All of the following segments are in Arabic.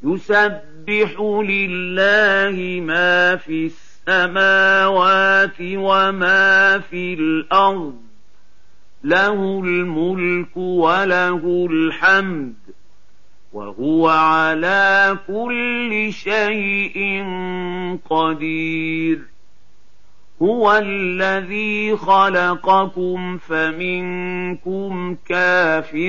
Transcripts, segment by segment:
يسبح لله ما في السماوات وما في الأرض له الملك وله الحمد وهو على كل شيء قدير هو الذي خلقكم فمنكم كافر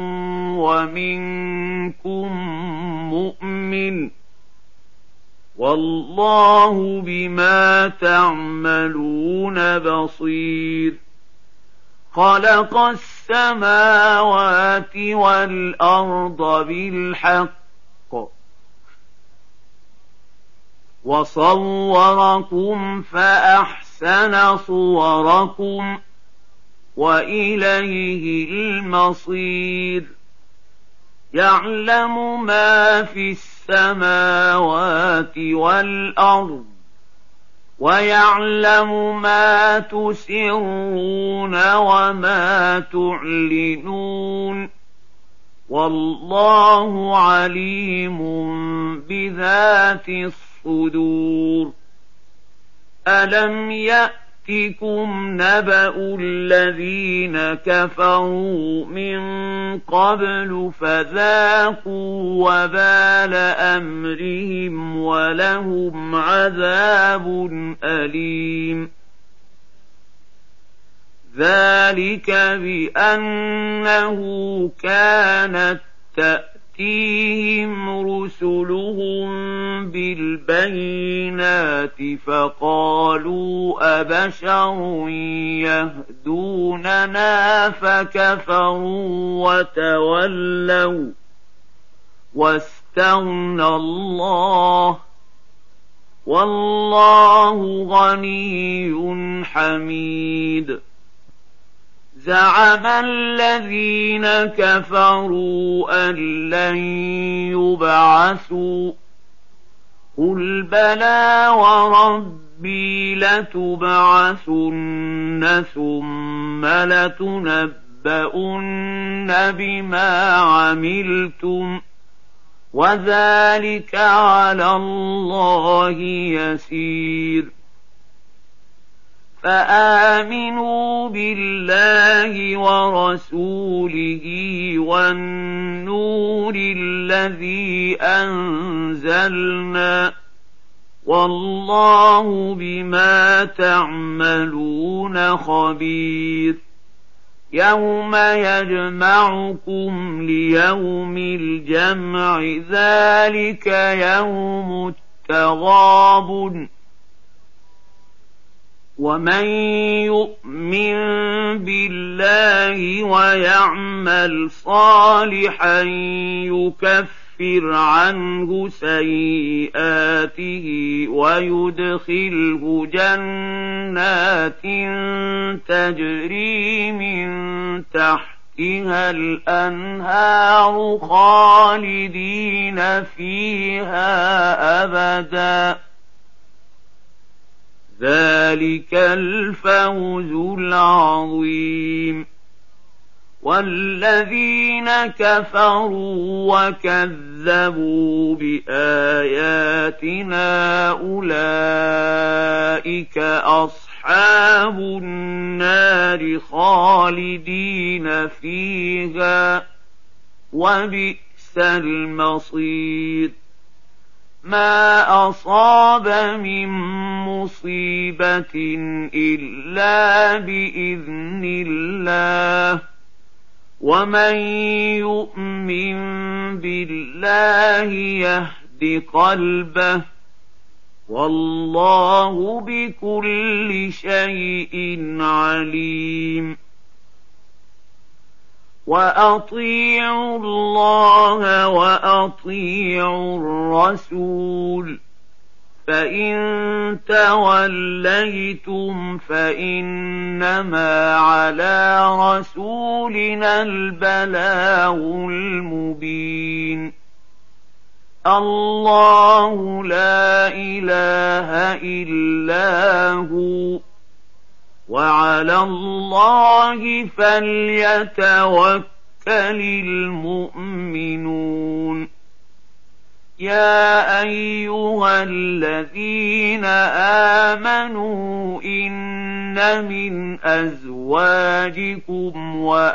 ومنكم مؤمن والله بما تعملون بصير خلق السماوات والأرض بالحق وصوركم فأحسن صوركم وإليه المصير يعلم ما في السماوات والأرض ويعلم ما تسرون وما تعلنون والله عليم بذات الصدور ألم يأتكم نبأ الذين كفروا من قبل فذاقوا وبال أمرهم ولهم عذاب أليم ذلك بأنه كانت تأتيهم رسلهم بالبينات فقالوا أبشر يهدوننا فكفروا وتولوا واستغنى الله والله غني حميد زعم الذين كفروا أن لن يبعثوا قل بلى وربي لتبعثن ثم لتنبؤن بما عملتم وذلك على الله يسير فآمنوا بالله ورسوله والنور الذي أنزلنا والله بما تعملون خبير يوم يجمعكم ليوم الجمع ذلك يوم التغابن ومن يؤمن بالله ويعمل صالحا يكفر عنه سيئاته ويدخله جنات تجري من تحتها الأنهار خالدين فيها أبدا ذلك الفوز العظيم والذين كفروا وكذبوا بآياتنا أولئك أصحاب النار خالدين فيها وبئس المصير ما أصاب من مصيبة إلا بإذن الله ومن يؤمن بالله يهد قلبه والله بكل شيء عليم وأطيعوا الله وأطيعوا الرسول فإن توليتم فإنما على رسولنا البلاغ المبين الله لا إله إلا هو وعلى الله فليتوكل المؤمنون يا أيها الذين آمنوا إن من أزواجكم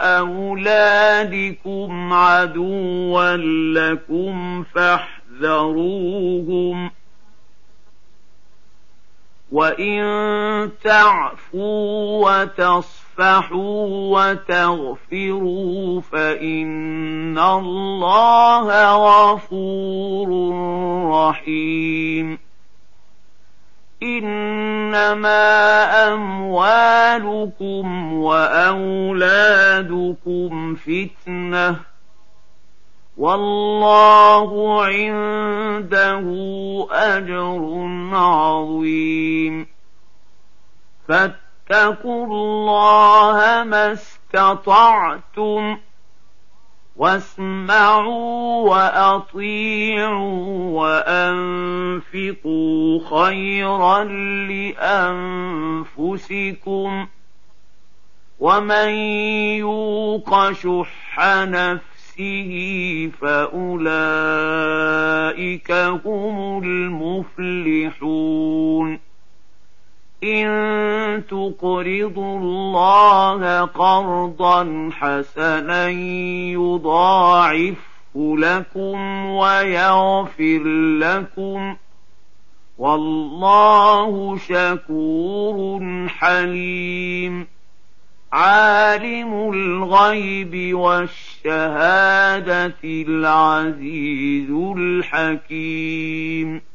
وأولادكم عدوا لكم فاحذروهم وإن تعفوا وتصفحوا وتغفروا فإن الله غفور رحيم إنما أموالكم وأولادكم فتنة والله عنده أجر عظيم فاتقوا الله ما استطعتم واسمعوا وأطيعوا وأنفقوا خيرا لأنفسكم ومن يوق شح نفسه فأولئك هم المفلحون إن تقرضوا الله قرضا حسنا يضاعفه لكم ويغفر لكم والله شكور حليم عالم الغيب والشهادة العزيز الحكيم